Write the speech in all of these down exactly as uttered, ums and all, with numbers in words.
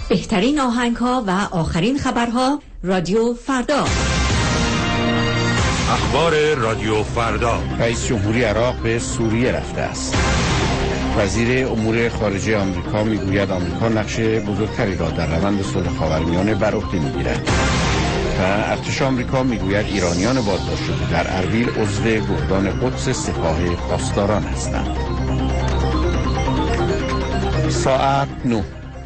بهترین آهنگ‌ها و آخرین خبرها رادیو فردا. اخبار رادیو فردا. رئیس جمهوری عراق به سوریه رفته است. وزیر امور خارجه آمریکا میگوید آمریکا نقش بزرگتری را در روند صلح خاورمیانه بر عهده میگیرد. و ارتش آمریکا میگوید ایرانیان بازداشت شده در اربیل عضو گردان قدس سپاه پاسداران هستند. ساعت نه.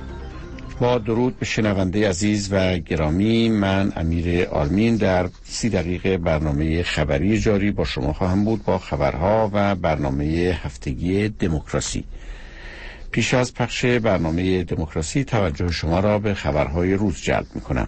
با درود به شنونده عزیز و گرامی، من امیر آرمین در سی دقیقه برنامه خبری جاری با شما خواهم بود با خبرها و برنامه هفتگی دموکراسی. پیش از پخش برنامه دموکراسی توجه شما را به خبرهای روز جلب می کنم.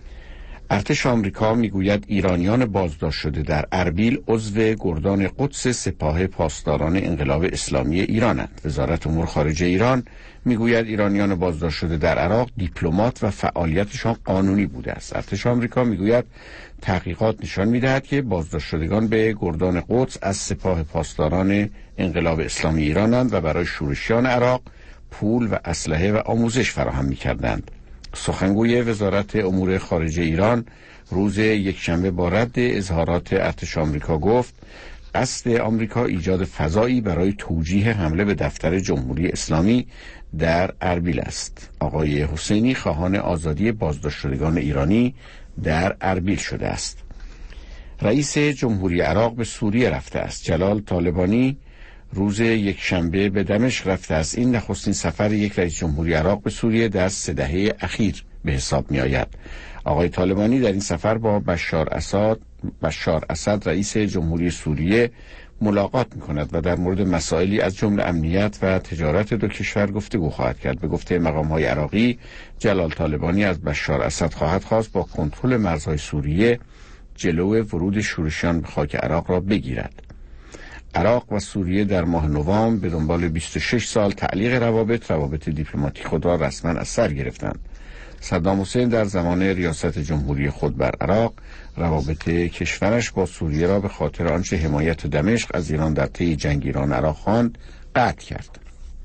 ارتش آمریکا میگوید ایرانیان بازداشت شده در اربیل عضو گردان قدس سپاه پاسداران انقلاب اسلامی ایرانند. وزارت امور خارجه ایران میگوید ایرانیان بازداشت شده در عراق دیپلمات و فعالیتشان قانونی بوده است. ارتش آمریکا میگوید تحقیقات نشان میدهد که بازداشت شدگان به گردان قدس از سپاه پاسداران انقلاب اسلامی ایرانند و برای شورشیان عراق پول و اسلحه و آموزش فراهم میکردند. سخنگوی وزارت امور خارجه ایران روز یکشنبه با رد اظهارات ارتش آمریکا گفت قصد آمریکا ایجاد فضایی برای توجیه حمله به دفتر جمهوری اسلامی در اربیل است. آقای حسینی خواهان آزادی بازداشت شدگان ایرانی در اربیل شده است. رئیس جمهوری عراق به سوریه رفته است. جلال طالبانی روز یک شنبه به دمشق رفته است. این نخستین سفر یک رئیس جمهوری عراق به سوریه در سه دهه اخیر به حساب می آید. آقای طالبانی در این سفر با بشار اسد بشار اسد رئیس جمهوری سوریه ملاقات می کند و در مورد مسائلی از جمله امنیت و تجارت دو کشور گفتگو خواهد کرد. به گفته مقام‌های عراقی، جلال طالبانی از بشار اسد خواهد خواست با کنترل مرزهای سوریه جلو ورود شورشیان به خاک عراق را بگیرد. عراق و سوریه در ماه نوامبر به دنبال بیست و شش سال تعلیق روابط روابط دیپلماتیک خود را رسما از سر گرفتند. صدام حسین در زمان ریاست جمهوری خود بر عراق روابط کشورش با سوریه را به خاطر آنچه حمایت دمشق از ایران در طی جنگ ایران عراق خواند قطع کرد.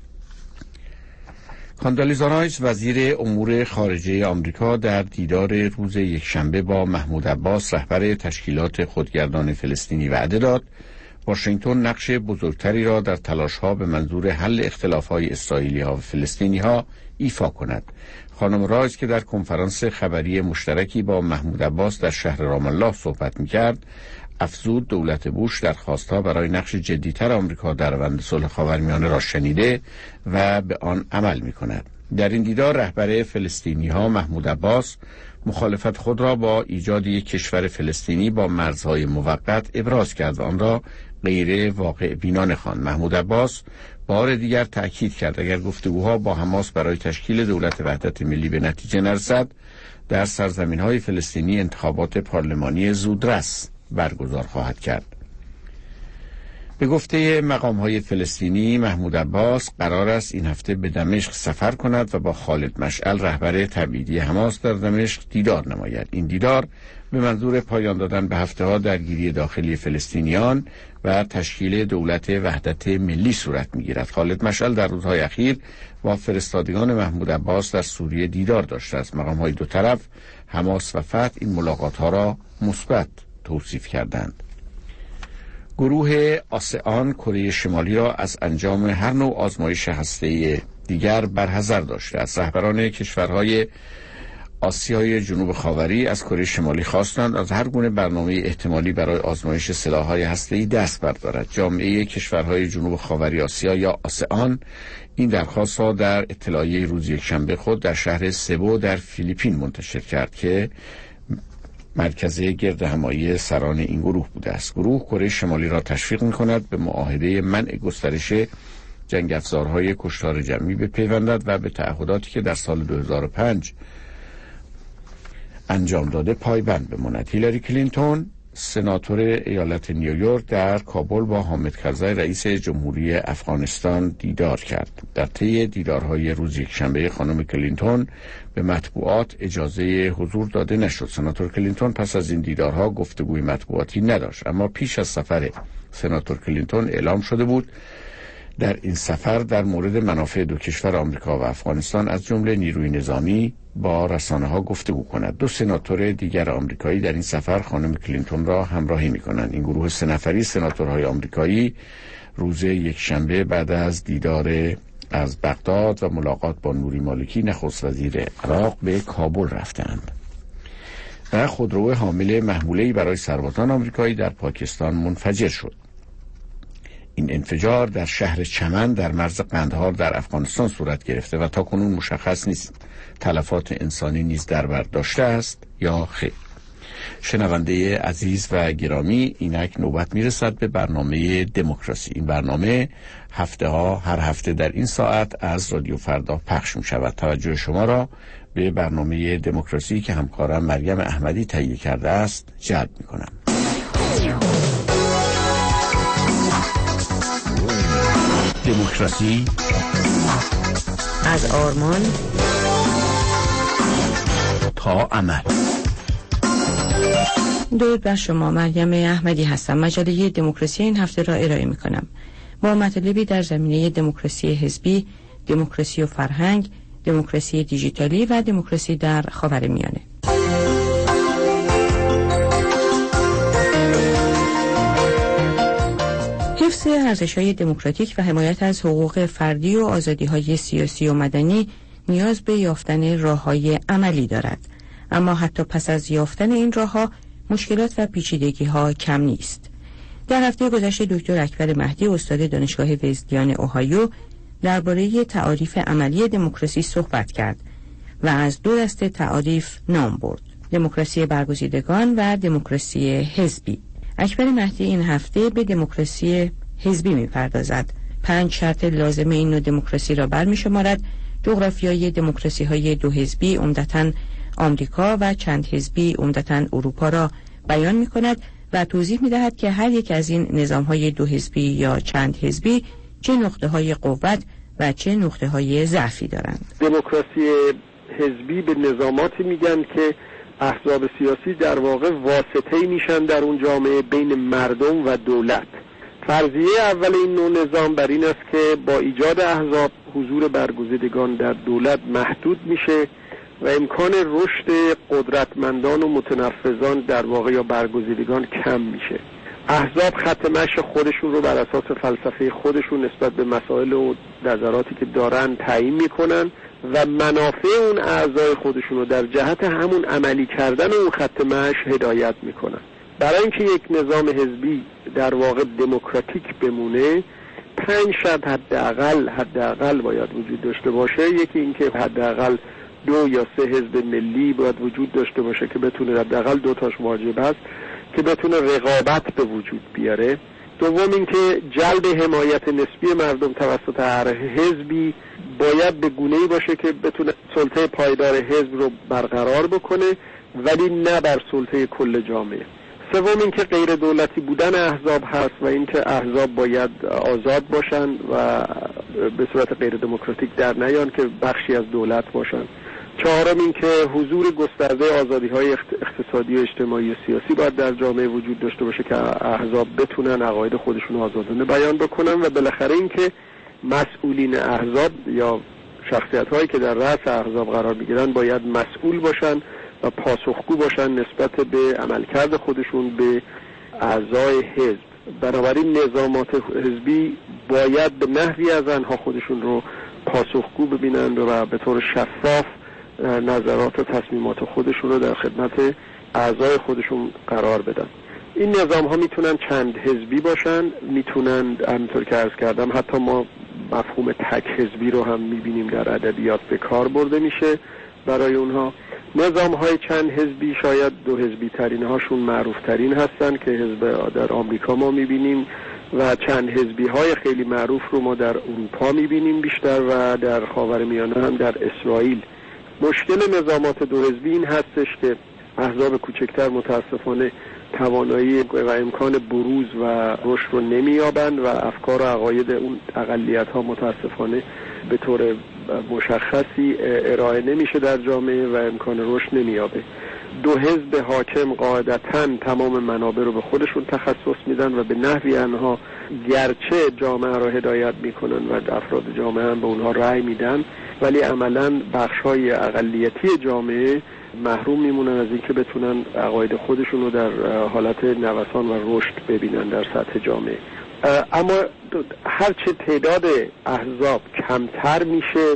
کاندالیزا رایس وزیر امور خارجه آمریکا در دیدار روز یکشنبه با محمود عباس رهبر تشکیلات خودگردان فلسطینی وعده داد واشنگتن نقش بزرگتری را در تلاش‌ها به منظور حل اختلاف‌های اسرائیلی‌ها و فلسطینی‌ها ایفا کند. خانم رایس که در کنفرانس خبری مشترکی با محمود عباس در شهر رام الله صحبت می‌کرد، افزود دولت بوش درخواست‌ها برای نقش جدی‌تر آمریکا در روند صلح خاورمیانه را شنیده و به آن عمل می‌کند. در این دیدار رهبر فلسطینی‌ها محمود عباس مخالفت خود را با ایجاد یک کشور فلسطینی با مرزهای موقت ابراز کرد و آن را غیر واقع بینانه خواند. محمود عباس بار دیگر تأکید کرد اگر گفتگوها با حماس برای تشکیل دولت وحدت ملی به نتیجه نرسد، در سرزمین‌های فلسطینی انتخابات پارلمانی زودرس برگزار خواهد کرد. به گفته مقام‌های فلسطینی، محمود عباس قرار است این هفته به دمشق سفر کند و با خالد مشعل رهبر تبعیدی حماس در دمشق دیدار نماید. این دیدار به منظور پایان دادن به هفته‌ها درگیری داخلی فلسطینیان و تشکیل دولت وحدت ملی صورت می‌گیرد. خالد مشعل در روزهای اخیر با فرستادگان محمود عباس در سوریه دیدار داشته است. مقام‌های دو طرف، حماس و فتح، این ملاقات‌ها را مثبت توصیف کردند. گروه آسئان کره شمالی را از انجام هر نوع آزمایش هسته‌ای دیگر برحذر داشته است. رهبران کشورهای آسیای جنوب خاوری از کره شمالی خواستند از هر گونه برنامه احتمالی برای آزمایش سلاح‌های هسته‌ای دست بردارد. جامعه کشورهای جنوب خاوری آسیا یا آسئان این درخواست را در اطلاعیه روز یکشنبه خود در شهر سبو در فیلیپین منتشر کرد که مرکز گرد همایی سران این گروه بوده است. گروه کره شمالی را تشویق می‌کند به معاهده منع گسترش جنگ افزارهای کشتار جمعی بپیوندد و به تعهداتی که در سال دو هزار و پنج انجام داده پایبند بماند. هیلاری کلینتون سناتور ایالت نیویورک در کابل با حامد کرزی رئیس جمهوری افغانستان دیدار کرد. در طی دیدارهای روز یکشنبه خانم کلینتون به مطبوعات اجازه حضور داده نشد. سناتور کلینتون پس از این دیدارها گفتگوی مطبوعاتی نداشت، اما پیش از سفر سناتور کلینتون اعلام شده بود در این سفر در مورد منافع دو کشور آمریکا و افغانستان از جمله نیروی نظامی با رسانه‌ها گفتگو کند. دو سناتور دیگر آمریکایی در این سفر خانم کلینتون را همراهی می‌کنند. این گروه سه نفری سناتورهای آمریکایی روز یکشنبه بعد از دیدار از بغداد و ملاقات با نوری مالکی نخست وزیر عراق به کابل رفتند. و خودرو حامل محموله‌ای برای سربازان آمریکایی در پاکستان منفجر شد. این انفجار در شهر چمن در مرز قندهار در افغانستان صورت گرفته و تاکنون مشخص نیست تلفات انسانی نیز در بر داشته است یا خیر. شنونده عزیز و گرامی، اینک نوبت میرسد به برنامه دموکراسی. این برنامه هفته ها هر هفته در این ساعت از رادیو فردا پخش می شود. توجه شما را به برنامه دموکراسی که همکارم مریم احمدی تهیه کرده است جلب می کنم. دموکراسی از آرمان تا عمل. درود بر شما، مریم احمدی هستم. مجله دموکراسی این هفته را ارائه می کنم با مطالبی در زمینه دموکراسی حزبی، دموکراسی و فرهنگ، دموکراسی دیجیتالی و دموکراسی در خاورمیانه. حفظ ارزش‌های دموکراتیک و حمایت از حقوق فردی و آزادی‌های سیاسی و مدنی نیاز به یافتن راه‌های عملی دارد، اما حتی پس از یافتن این راه‌ها مشکلات و پیچیدگی‌ها کم نیست. در هفته گذشته دکتر اکبر مهدی استاد دانشگاه وزلیان اوهایو درباره تعاریف عملی دموکراسی صحبت کرد و از دو دسته تعاریف نام برد: دموکراسی برگزیدگان و دموکراسی حزبی. اکبر مهدی این هفته به دموکراسی حزبی می‌پردازد. پنج شرط لازم این نوع دموکراسی را برمی‌شمارد: جغرافیای دموکراسی‌های دو حزبی عمدتاً آمریکا و چند حزبی عمدتاً اروپا را بیان می‌کند و توضیح می‌دهد که هر یک از این نظام‌های دو حزبی یا چند حزبی چه نقطه‌های قوت و چه نقطه‌های ضعفی دارند. دموکراسی حزبی به نظاماتی میگن که احزاب سیاسی در واقع واسطه‌ای میشن در اون جامعه بین مردم و دولت. فرضیه اول این نوع نظام بر این است که با ایجاد احزاب حضور برگزیدگان در دولت محدود میشه و امکان رشد قدرتمندان و متنفذان در واقع یا برگزیدگان کم میشه. احزاب خط مشی خودشون رو بر اساس فلسفه خودشون نسبت به مسائل و نظراتی که دارن تعیین میکنن و منافع اون اعضای خودشون رو در جهت همون عملی کردن اون خط مشی هدایت میکنن. برای اینکه یک نظام حزبی در واقع دموکراتیک بمونه، پنج شرط حداقل حداقل باید وجود داشته باشه. یکی اینکه حداقل دو یا سه حزب ملی باید وجود داشته باشه که بتونه، حداقل دو تاش واجب هست که بتونه رقابت به وجود بیاره. دوم اینکه جلب حمایت نسبی مردم توسط هر حزبی باید به گونه‌ای باشه که بتونه سلطه پایدار حزب رو برقرار بکنه ولی نه بر سلطه کل جامعه. سوم اینکه غیر دولتی بودن احزاب هست و اینکه احزاب باید آزاد باشن و به صورت غیر دموکراتیک در نیان که بخشی از دولت باشن. چهارم این که حضور گسترده آزادی‌های اقتصادی و اجتماعی و سیاسی باید در جامعه وجود داشته باشه که احزاب بتونن عقاید خودشون آزادانه بیان بکنن. و بالاخره این که مسئولین احزاب یا شخصیت‌هایی که در رأس احزاب قرار می‌گیرن باید مسئول باشن و پاسخگو باشن نسبت به عملکرد خودشون به اعضای حزب. بنابراین نظامات حزبی باید به نحوی از آنها خودشون رو پاسخگو ببینند و به طور شفاف نظرات و تصمیمات خودشون رو در خدمت اعضای خودشون قرار بدن. این نظام ها میتونن چند حزبی باشن، میتونن همینطور که عرض کردم حتی ما مفهوم تک حزبی رو هم میبینیم در ادبیات به کار برده میشه برای اونها. نظام های چند حزبی شاید دو حزبی ترین هاشون معروف ترین هستن که حزب در آمریکا ما میبینیم و چند حزبی های خیلی معروف رو ما در اروپا میبینیم بیشتر و در خاورمیانه هم در اسرائیل. مشکل نظامات دو حزبی این هستش که احزاب کوچکتر متاسفانه توانایی و امکان بروز و رشد رو نمیابند و افکار و عقاید اون اقلیت ها متاسفانه به طور مشخصی ارائه نمیشه در جامعه و امکان رشد نمیابه. دو حزب حاکم قاعدتاً تمام منابع رو به خودشون تخصص میدن و به نحوی آنها گرچه جامعه رو هدایت میکنن و افراد جامعه هم به اونها رأی میدن، ولی عملاً بخشای اقلیتی جامعه محروم میمونن از اینکه بتونن عقاید خودشون رو در حالت نوسان و رشد ببینن در سطح جامعه. اما هرچه تعداد احزاب کمتر میشه،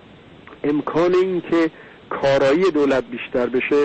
امکان این که کارایی دولت بیشتر بشه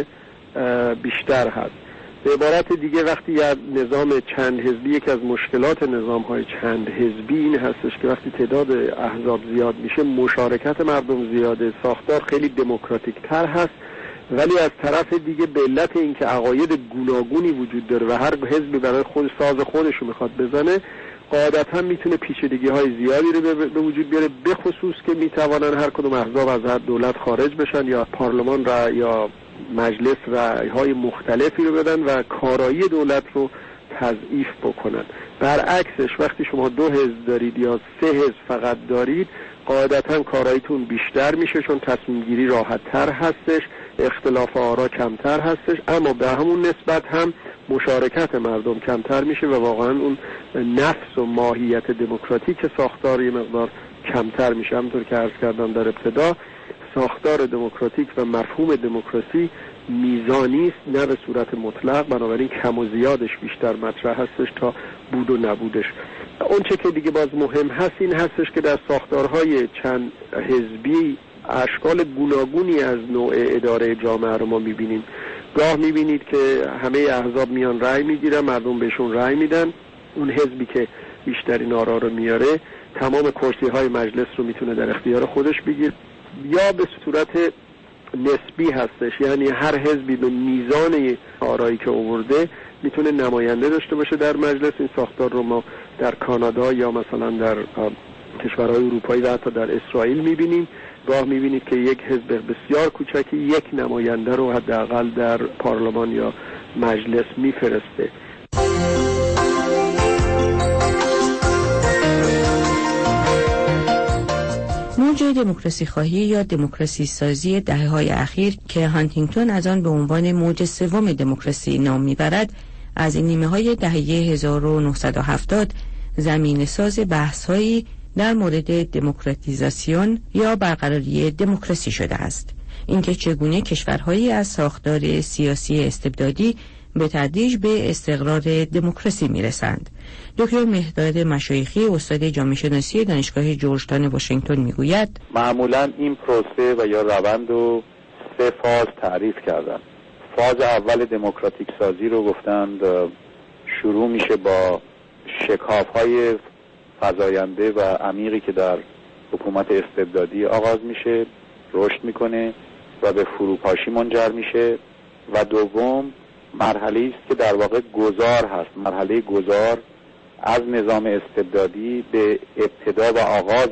بیشتر هست. به عبارت دیگه وقتی یه نظام چند حزبی، یک از مشکلات نظام‌های چند حزبی این هستش که وقتی تعداد احزاب زیاد میشه مشارکت مردم زیاده، ساختار خیلی دموکراتیک تر هست، ولی از طرف دیگه به علت اینکه عقاید گوناگونی وجود داره و هر حزبی برای خود ساز خودش رو میخواد بزنه، قاعدتا میتونه پیچیدگی‌های زیادی رو به وجود بیاره، به خصوص که میتوانن هر کدوم احزاب از هر دولت خارج بشن یا پارلمان را یا مجلس رأی‌های مختلفی رو بدن و کارایی دولت رو تضعیف بکنن. برعکسش وقتی شما دو حزب دارید یا سه حزب فقط دارید، قاعدتا کاراییتون بیشتر میشه، چون تصمیم گیری راحت تر هستش، اختلاف آرا کمتر هستش، اما به همون نسبت هم مشارکت مردم کمتر میشه و واقعا اون نفس و ماهیت دموکراتیک ساختار یه مقدار کمتر میشه. همونطور که عرض کردم در ابتدا، ساختار دموکراتیک و مفهوم دموکراسی میزانی است، نه به صورت مطلق، بنابراین کم و زیادش بیشتر مطرح هستش تا بود و نبودش. اون چه که دیگه باز مهم هست این هستش که در ساختارهای چند حزبی اشکال گوناگونی از نوع اداره جامعه رو ما میبینیم. گاه میبینید که همه احزاب میان رأی میگیرن، مردم بهشون رأی میدن، اون حزبی که بیشترین آرا رو میاره تمام کرسی های مجلس رو میتونه در اختیار خودش بگیره، یا به صورت نسبی هستش، یعنی هر حزبی به میزان آرایی که آورده میتونه نماینده داشته باشه در مجلس. این ساختار رو ما در کانادا یا مثلا در کشورهای اروپایی و حتی در اسرائیل میبینیم. گاه میبینید که یک حزب بسیار کوچکی یک نماینده رو حداقل در پارلمان یا مجلس میفرسته. موج دموکراسی خواهی یا دموکراسی سازی دهه‌های اخیر که هانتینگتون از آن به عنوان موج سوم دموکراسی نام میبرد، از این نیمه‌های دهه هزار و نهصد و هفتاد زمین ساز بحث‌هایی در مورد دموکراتیزاسیون یا برقراری دموکراسی شده است. اینکه چگونه کشورهایی از ساختار سیاسی استبدادی به تدریج به استقرار دموکراسی میرسند. دکتر مهداد مشایخی، استاد جامعه شناسی دانشگاه جورجتاون واشنگتن میگوید معمولا این پروسه و یا روند رو سه فاز تعریف کردن. فاز اول دموکراتیک سازی رو گفتند شروع میشه با شکاف‌های فزاینده و عمیقی که در حکومت استبدادی آغاز میشه، رشد میکنه و به فروپاشی منجر میشه. و دوم مرحله است که در واقع گذار هست، مرحله گذار از نظام استبدادی به ابتدا و آغاز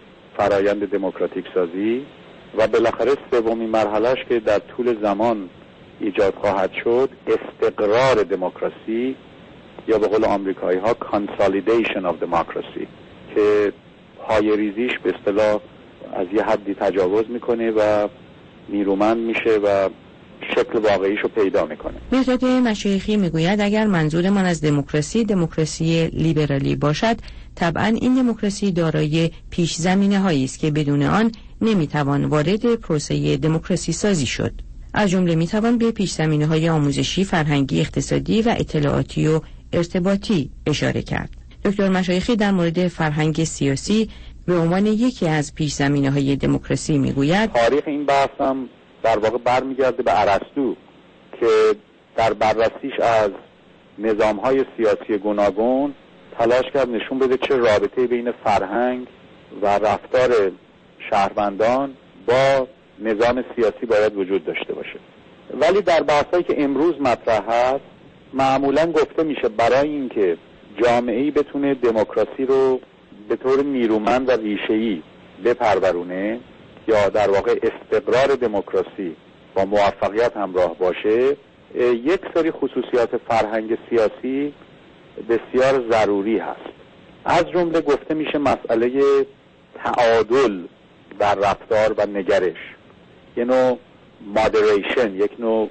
فرایند دموکراتیک سازی و بالاخره سومین مرحلهش که در طول زمان ایجاد خواهد شد استقرار دموکراسی یا به قول آمریکایی ها consolidation of democracy که پایه‌ریزیش به اصطلاح از یه حدی تجاوز میکنه و نیرومند میشه و شکل واقعیشو پیدا میکنه. مهداد مشایخی میگوید اگر منظورمان از دموکراسی دموکراسی لیبرالی باشد، طبعا این دموکراسی دارای پیش زمینه هایی است که بدون آن نمیتوان وارد پروسه دموکراسی سازی شد. از جمله میتوان به پیش زمینه های آموزشی، فرهنگی، اقتصادی و اطلاعاتی و ارتباطی اشاره کرد. دکتر مشایخی در مورد فرهنگ سیاسی به عنوان یکی از پیش زمینه های دموکراسی میگوید تاریخ این بحث هم در واقع برمیگرده به ارسطو که در بررسیش از نظام‌های سیاسی گوناگون تلاش کرد نشون بده چه رابطه‌ای بین فرهنگ و رفتار شهروندان با نظام سیاسی باید وجود داشته باشه. ولی در بحثایی که امروز مطرح هست معمولاً گفته میشه برای اینکه جامعه‌ای بتونه دموکراسی رو به طور نیرومند و ریشه‌ای بپرورونه یا در واقع استقرار دموکراسی با موفقیت همراه باشه، یک سری خصوصیات فرهنگ سیاسی بسیار ضروری هست. از جمله گفته میشه مسئله تعادل در رفتار و نگرش، یه نوع مادریشن، یک نوع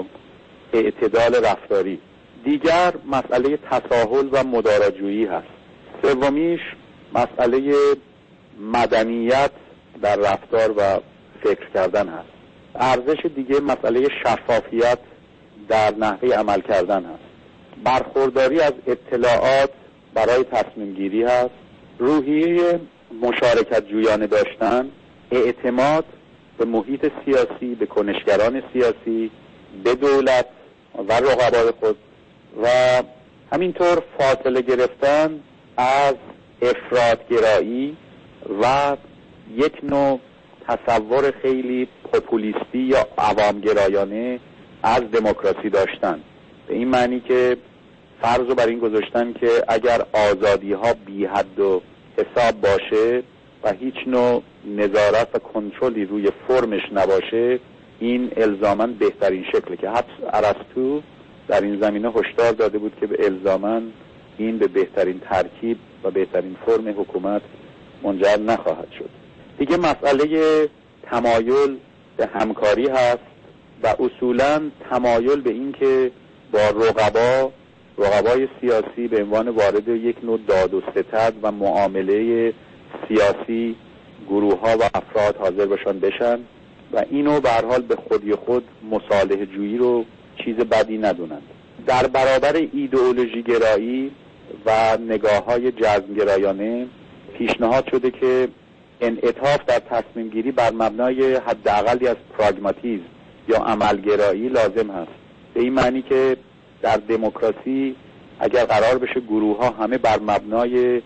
اعتدال رفتاری. دیگر مسئله تساهل و مداراجویی هست. سومیش مسئله مدنیت در رفتار و فکر کردن هست. ارزش دیگه مسئله شفافیت در نحوه عمل کردن هست. برخورداری از اطلاعات برای تصمیم گیری هست. روحیه مشارکت جویانه داشتن، اعتماد به محیط سیاسی، به کنشگران سیاسی، به دولت و رقبای خود و همینطور فاصله گرفتن از افراطگرایی و یک نوع تصور خیلی پوپولیستی یا عوامگرایانه از دموکراسی داشتن، به این معنی که فرض رو بر این گذاشتن که اگر آزادی ها بی حد و حساب باشه و هیچ نوع نظارت و کنترلی روی فرمش نباشه، این الزاماً بهترین شکله، که حتی ارسطو در این زمینه هشدار داده بود که به الزاماً این به بهترین ترکیب و بهترین فرم حکومت منجر نخواهد شد. دیگه مسئله تمایل به همکاری هست و اصولاً تمایل به این که با رقبا رقبای سیاسی به عنوان وارد یک نوع داد و ستد و معامله سیاسی گروه ها و افراد حاضر باشن بشن و اینو به هر حال به خودی خود مصالحه جویی رو چیز بدی ندونند. در برابر ایدئولوژی گرایی و نگاه های جزم گرایانه پیشنهاد شده که انعطاف در تصمیم گیری بر مبنای حداقلی از پراگماتیسم یا عملگرایی لازم هست. به این معنی که در دموکراسی اگر قرار بشه گروه ها همه بر مبنای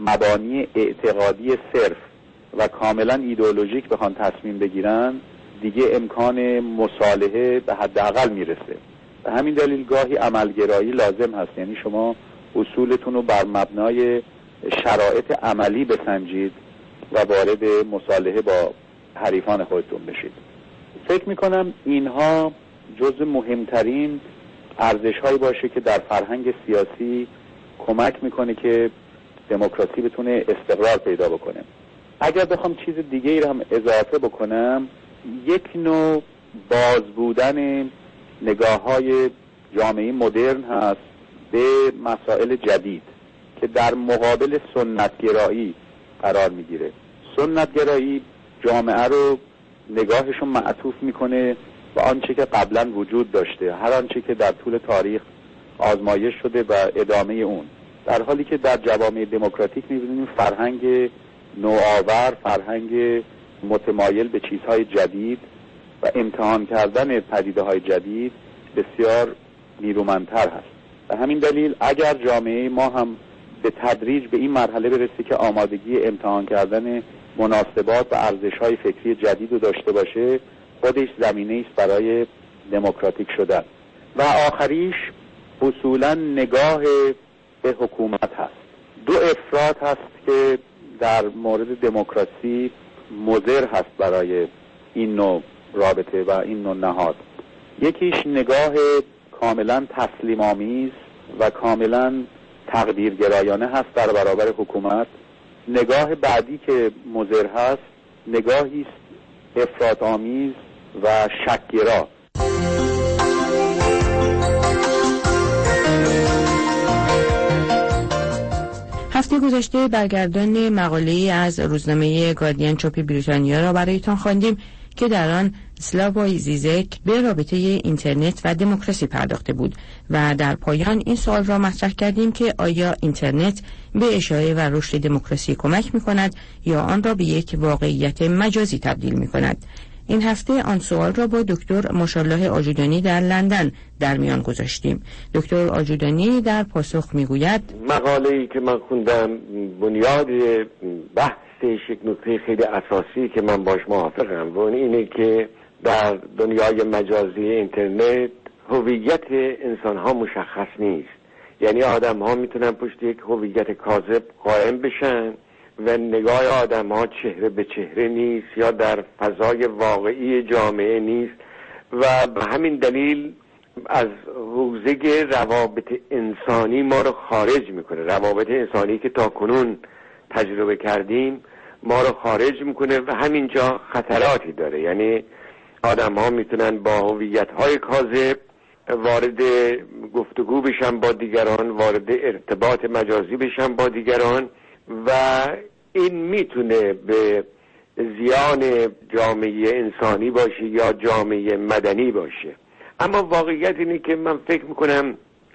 مبانی اعتقادی صرف و کاملا ایدئولوژیک بخوان تصمیم بگیرن، دیگه امکان مصالحه به حداقل میرسه. به همین دلیل گاهی عملگرایی لازم هست، یعنی شما اصولتون رو بر مبنای شرایط عملی بسنجید و وارد مصالحه با حریفان خودتون بشید. فکر میکنم اینها جزء مهمترین ارزش هایی باشه که در فرهنگ سیاسی کمک میکنه که دموکراسی بتونه استقرار پیدا بکنه. اگر بخوام چیز دیگه ای رو هم اضافه بکنم، یک نوع باز بودن نگاه های جامعه مدرن هست به مسائل جدید که در مقابل سنتگرایی قرار میگیره. سنتگرایی جامعه رو نگاهشون معطوف میکنه و آنچه که قبلا وجود داشته، هر آنچه که در طول تاریخ آزمایش شده و ادامه اون، در حالی که در جوامع دموکراتیک می‌بینیم فرهنگ نوآور، فرهنگ متمایل به چیزهای جدید و امتحان کردن پدیده‌های جدید بسیار نیرومندتر هست. به همین دلیل اگر جامعه ما هم به تدریج به این مرحله برسه که آمادگی امتحان کردن مناسبات و ارزش‌های فکری جدید رو داشته باشه، خودش زمینه است برای دموکراتیک شدن. و آخریش اصولاً نگاه به حکومت هست. دو افراد هست که در مورد دموکراسی مضر هست برای این نوع رابطه و این نوع نهاد. یکیش نگاه کاملا تسلیم آمیز و کاملا تقدیرگرایانه هست در برابر حکومت. نگاه بعدی که مضر هست نگاهی است افراط آمیز و شک‌گرا. هفته گذشته برگردان مقاله‌ای از روزنامه گاردین چاپ بریتانیا را برایتان خواندیم که در آن سلاوای زیزک به رابطه اینترنت و دموکراسی پرداخته بود و در پایان این سوال را مطرح کردیم که آیا اینترنت به اشاعه و رشد دموکراسی کمک می‌کند یا آن را به یک واقعیت مجازی تبدیل می‌کند؟ این هفته آن سوال را با دکتر مشالله آجودانی در لندن در میان گذاشتیم. دکتر آجودانی در پاسخ میگوید مقاله‌ای که من خوندم بنیاد بحثش یک نکته خیلی اساسی که من باش موافقم و اینه که در دنیای مجازی اینترنت هویت انسان‌ها مشخص نیست. یعنی آدم‌ها میتونن پشت یک هویت کاذب قائم بشن و نگاه آدم ها چهره به چهره نیست یا در فضای واقعی جامعه نیست و به همین دلیل از حوزه روابط انسانی ما رو خارج میکنه. روابط انسانی که تا کنون تجربه کردیم ما رو خارج میکنه و همینجا خطراتی داره. یعنی آدم ها میتونن با هویت های کاذب وارد گفتگو بشن با دیگران، وارد ارتباط مجازی بشن با دیگران و این میتونه به زیان جامعه انسانی باشه یا جامعه مدنی باشه. اما واقعیت اینه که من فکر میکنم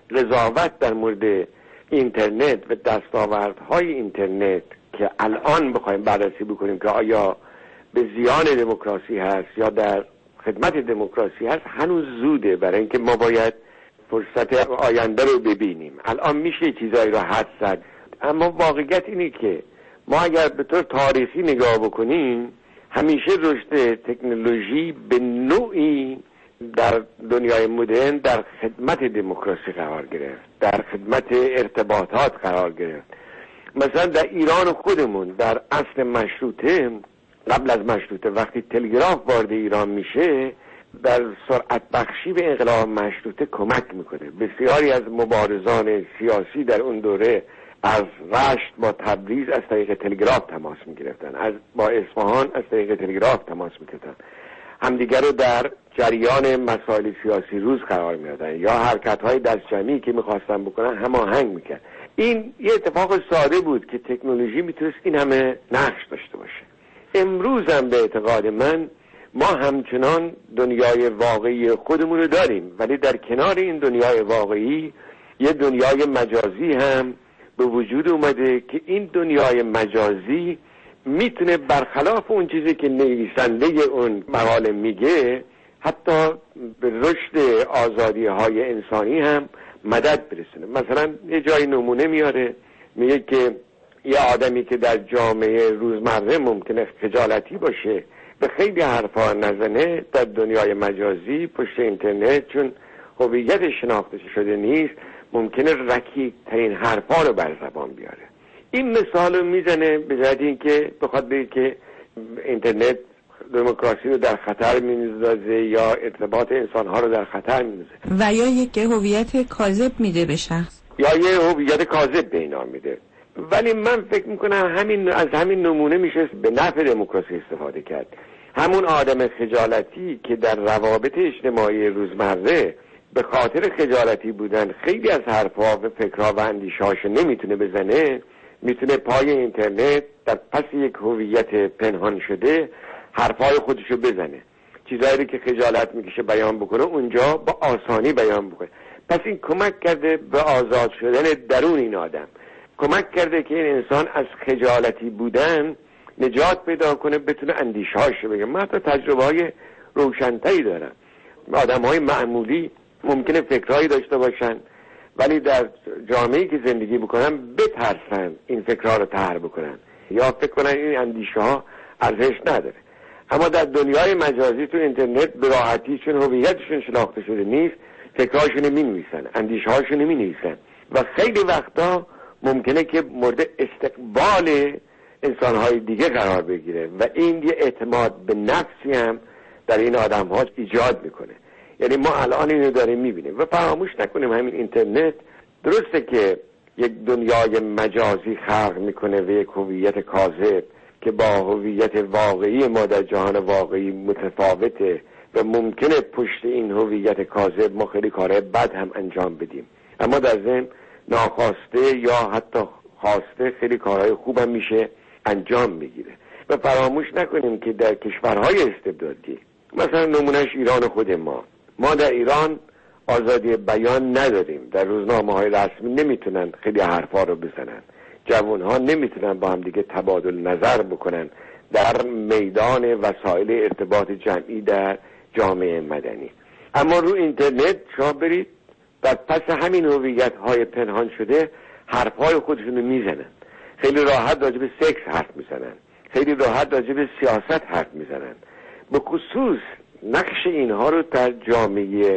قضاوت در مورد اینترنت و دستاوردهای اینترنت که الان بخوایم بررسی بکنیم که آیا به زیان دموکراسی هست یا در خدمت دموکراسی هست، هنوز زوده، برای اینکه ما باید فرصت آینده رو ببینیم. الان میشه چیزایی رو حد زد، اما واقعیت اینه که ما اگر به طور تاریخی نگاه بکنیم همیشه رشد تکنولوژی به نوعی در دنیای مدرن در خدمت دموکراسی قرار گرفت، در خدمت ارتباطات قرار گرفت. مثلا در ایران خودمون در عصر مشروطه، قبل از مشروطه، وقتی تلگراف وارد ایران میشه در سرعت بخشی به انقلاب مشروطه کمک میکنه. بسیاری از مبارزان سیاسی در اون دوره از رشت با تبریز از طریق تلگراف تماس میگرفتن، از با اصفهان از طریق تلگراف تماس میگرفتن، همدیگر رو در جریان مسائل سیاسی روز قرار میدادن یا حرکت‌های دستجمعی که میخواستن بکنن هماهنگ میکرد. این یه اتفاق ساده بود که تکنولوژی میتونست این همه نقش داشته باشه. امروز هم به اعتقاد من ما همچنان دنیای واقعی خودمون رو داریم، ولی در کنار این دنیای واقعی یه دنیای مجازی هم به وجود اومده که این دنیای مجازی میتونه برخلاف اون چیزی که نویسنده اون مقاله میگه حتی به رشد آزادی های انسانی هم مدد برسونه. مثلا یه جای نمونه میاره، میگه که یه آدمی که در جامعه روزمره ممکنه خجالتی باشه به خیلی حرفا نزنه، در دنیای مجازی پشت اینترنت چون هویت شناخته شده نیست ممکنه رکیک ترین حرفا رو بر زبان بیاره. این مثال رو میزنه به جهت اینکه بخواد بگه که اینترنت دموکراسی رو در خطر میندازه یا ارتباط انسانها رو در خطر میندازه و یا یک هویت کاذب میده به شخص یا یه هویت کاذب به اینا میده. ولی من فکر میکنم همین از همین نمونه میشه به نفع دموکراسی استفاده کرد. همون آدم خجالتی که در روابط اجتماعی روزمره به خاطر خجالتی بودن خیلی از حرفا و فکرها و اندیشه‌هاش نمیتونه بزنه، میتونه پای اینترنت در پس یک هویت پنهان شده حرفای خودشو بزنه، چیزایی که خجالت میکشه بیان بکنه اونجا با آسانی بیان بکنه. پس این کمک کرده به آزاد شدن درون این آدم، کمک کرده که این انسان از خجالتی بودن نجات پیدا کنه، بتونه اندیشه‌هاشو بگه. من حتی تجربه های روشن‌تری دارم. آدم‌های معمولی ممکنه فکرهایی داشته باشن ولی در جامعه‌ای که زندگی بکنن بترسن این فکرها رو طرح بکنن یا فکر کنن این اندیشه‌ها ارزش نداره. اما در دنیای مجازی تو اینترنت به راحتی چون هویتشون شناخته شده نیست فکرهاشون نمی‌نویسن، اندیشه‌هاشون نمی‌نویسن و خیلی وقتا ممکنه که مورد استقبال انسان‌های دیگه قرار بگیره و این یه اعتماد به نفسی هم در این آدم‌ها ایجاد میکنه. یعنی ما الان اینو داریم میبینیم و فراموش نکنیم همین اینترنت درسته که یک دنیای مجازی خلق میکنه و یک هویت کاذب که با هویت واقعی ما در جهان واقعی متفاوته و ممکنه پشت این هویت کاذب ما خیلی کارهای بد هم انجام بدیم، اما در ضمن ناخواسته یا حتی خواسته خیلی کارهای خوب هم میشه انجام میگیره. و فراموش نکنیم که در کشورهای استبدادی مثلا نمونهش ایران خود ما ما در ایران آزادی بیان نداریم، در روزنامه‌های رسمی نمیتونن خیلی حرفا رو بزنن، جوانها نمیتونن با هم دیگه تبادل نظر بکنن در میدان وسایل ارتباط جمعی در جامعه مدنی. اما رو اینترنت شما برید در پس همین هویت‌های پنهان شده حرفای خودشون رو میزنن، خیلی راحت راجع به سکس حرف میزنن، خیلی راحت راجع به سیاست حرف میزنن. به خصوص نقش اینها رو در جامعه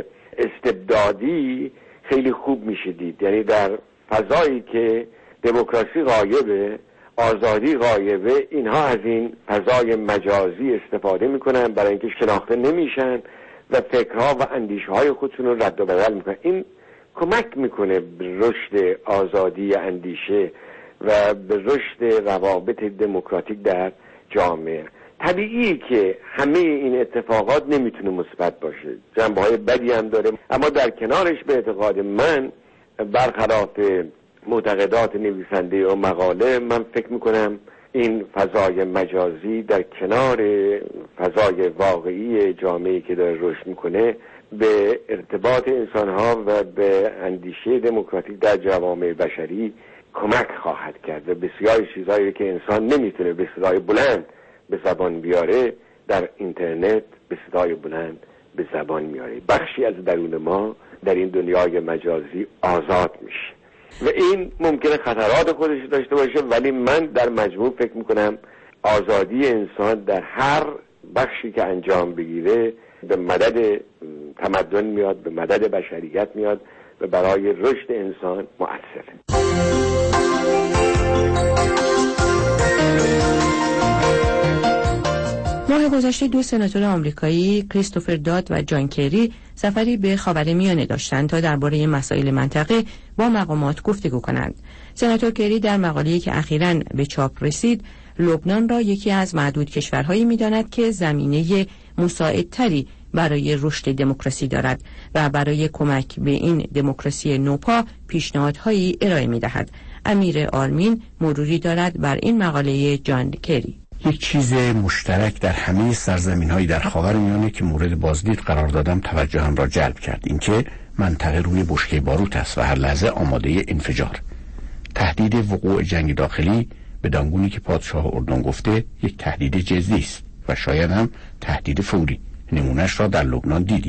استبدادی خیلی خوب میشه دید، یعنی در فضایی که دموکراسی غایبه، آزادی غایبه، اینها از این فضای مجازی استفاده میکنن برای اینکه شناخته نمیشن و فکرها و اندیشه‌های خودشون رو رد و بدل میکنن. این کمک میکنه به رشد آزادی اندیشه و به رشد روابط دموکراتیک در جامعه. طبیعی که همه این اتفاقات نمیتونه مثبت باشه، جنبه‌های بدی هم داره، اما در کنارش به اعتقاد من برخلاف معتقدات نویسنده و مقاله، من فکر میکنم این فضای مجازی در کنار فضای واقعی جامعه‌ای که داره رشد میکنه به ارتباط انسانها و به اندیشه دموکراتیک در جوامع بشری کمک خواهد کرد و بسیاری چیزهایی که انسان نمیتونه به صدای بلند به زبان بیاره در اینترنت به صدای بلند به زبان میاره. بخشی از درون ما در این دنیای مجازی آزاد میشه و این ممکنه خطرات خودش داشته باشه، ولی من در مجموع فکر میکنم آزادی انسان در هر بخشی که انجام بگیره به مدد تمدن میاد، به مدد بشریت میاد و برای رشد انسان مؤثره. ماه گذشته دو سناتور آمریکایی کریستوفر داد و جان کری سفری به خاورمیانه داشتند تا درباره مسائل منطقه با مقامات گفتگو کنند. سناتور کری در مقاله‌ای که اخیراً به چاپ رسید، لبنان را یکی از معدود کشورهایی می‌داند که زمینه مساعدتری برای رشد دموکراسی دارد و برای کمک به این دموکراسی نوپا پیشنهادهایی ارائه می‌دهد. امیر آرمین مروری دارد بر این مقاله جان کری. یک چیز مشترک در همه سرزمین‌های در خاورمیانه که مورد بازدید قرار دادم توجهم را جلب کرد، اینکه منطقه روی بشکه باروت است و هر لحظه آماده انفجار. تهدید وقوع جنگ داخلی به دانگونی که پادشاه اردن گفته یک تهدید جدی است و شاید هم تهدید فوری. نمونهش را در لبنان دیدیم.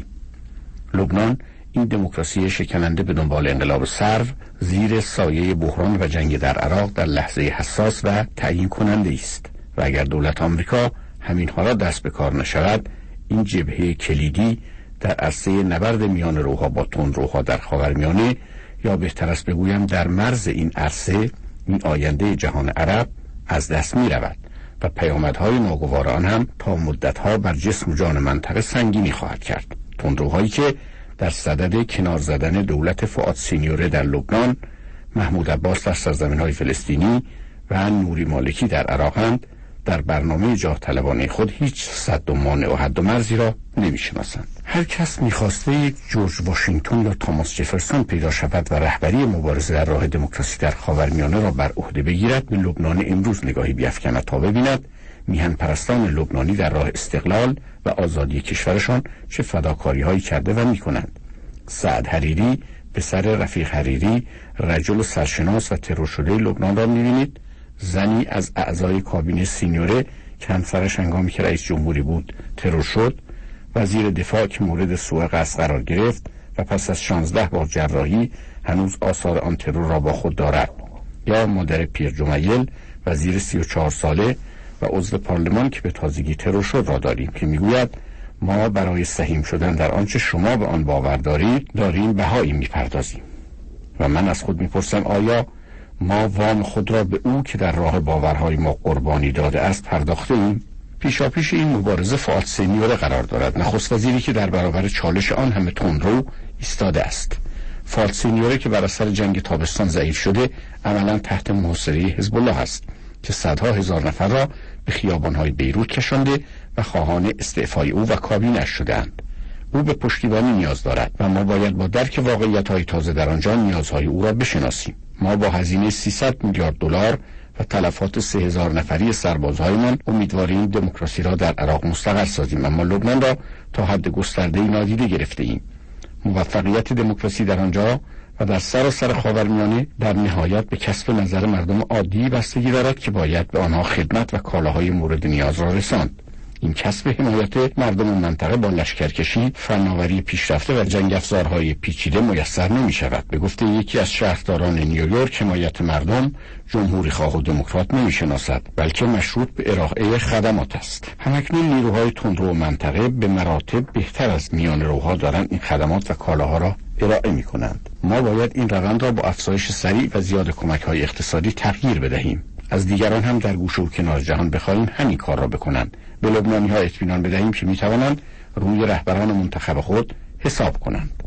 لبنان این دموکراسی شکننده به دنبال انقلاب سرو زیر سایه بحران و جنگ در عراق در لحظه حساس و تعیین کننده است و اگر دولت آمریکا همینها را دست به کار نشود، این جبهه کلیدی در عرصه نبرد میان روها با تندروها در خاورمیانه، یا بهتر است بگویم در مرز این عرصه، این آینده جهان عرب از دست می رود و پیامدهای ناگوار آن هم تا مدتها بر جسم و جان منطقه سنگینی خواهد کرد. تندروهایی که در صدد کنار زدن دولت فؤاد سینیوره در لبنان، محمود عباس در سرزمین‌های فلسطینی و نوری مالکی در عراقند، در برنامه جاه طلبانه خود هیچ سد و مانع و حد و مرزی را نمی‌شناسند. هر کس می‌خواسته یک جورج واشنگتن یا توماس جفرسون پیدا شود و رهبری مبارزه در راه دموکراسی در خاورمیانه را بر عهده بگیرد، به لبنان امروز نگاهی بیفکند تا ببیند میهن پرستان لبنانی در راه استقلال و آزادی کشورشان چه فداکاری‌هایی کرده و می‌کنند. سعد حریری، پسر رفیق حریری، رجل سرشناس و ترور شده لبنان را می‌بینید. زنی از اعضای کابینه سینیوره که همسرش هنگامی که رئیس جمهوری بود ترور شد، وزیر دفاع که مورد سوء قصد قرار گرفت و پس از شانزده بار جراحی هنوز آثار آن ترور را با خود دارد، یا مادر پیر جمیل، وزیر سی و چهار ساله و عضو پارلمان که به تازگی ترور شد را داریم که میگوید ما برای سهیم شدن در آنچه شما به آن باور دارید داریم بهایی میپردازیم. و من از خود میپرسم آیا ما وام خود را به او که در راه باورهای ما قربانی داده است پرداخته ایم؟ پیشاپیش این مبارزه فؤاد سینیوره قرار دارد، نخست وزیری که در برابر چالش آن همه تندرو ایستاده است. فؤاد سینیوره که بر اثر جنگ تابستان ضعیف شده، عملا تحت محاصره حزب الله است که صدها هزار نفر را به خیابان‌های بیروت کشانده و خواهان استعفای او و کابینه‌اش شده‌اند. او به پشتیبانی نیاز دارد و ما باید با درک واقعیت‌های تازه در آنجا نیازهای او را بشناسیم. ما با هزینه سیصد میلیارد دلار و تلفات سه هزار نفری سربازهایمان امیدواریم دموکراسی را در عراق مستقر سازیم، اما لبنان را تا حد گسترده‌ای نادیده گرفته ایم. موفقیت دموکراسی در آنجا و در سراسر خاورمیانه در نهایت به کسب نظر مردم عادی بستگی دارد که باید به آنها خدمت و کالاهای مورد نیاز را رساند. این کسب حمایت مردم منطقه با لشکرکشی، فناوری پیشرفته و جنگ افزارهای پیچیده میسر نمی شود. به گفته یکی از شهرداران نیویورک، حمایت مردم جمهوری خواه و دموکرات نمی شناسد، بلکه مشروط به ارائه خدمات است. همکنون نیروهای تندرو منطقه به مراتب بهتر از میان روها دارند این خدمات و کالاها را ارائه می کنند. ما باید این روند را با افزایش سریع و زیاد کمک‌های اقتصادی تغییر بدهیم. از دیگران هم در گوشه و کنار جهان بخواهیم همین کار را بکنند. به لبنانی‌ها اطمینان بدهیم که می‌توانند روی رهبران منتخب خود حساب کنند.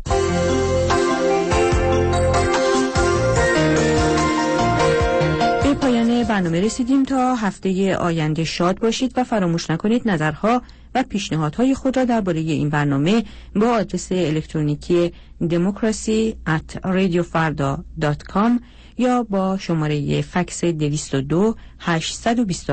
به پایان برنامه رسیدیم. تا هفته آینده شاد باشید و فراموش نکنید نظرها و پیشنهادهای خود را درباره این برنامه با آدرس الکترونیکی دموکراسی ات رادیو فردا دات کام یا با شماره فکس دویست و دو هشتصد و بیست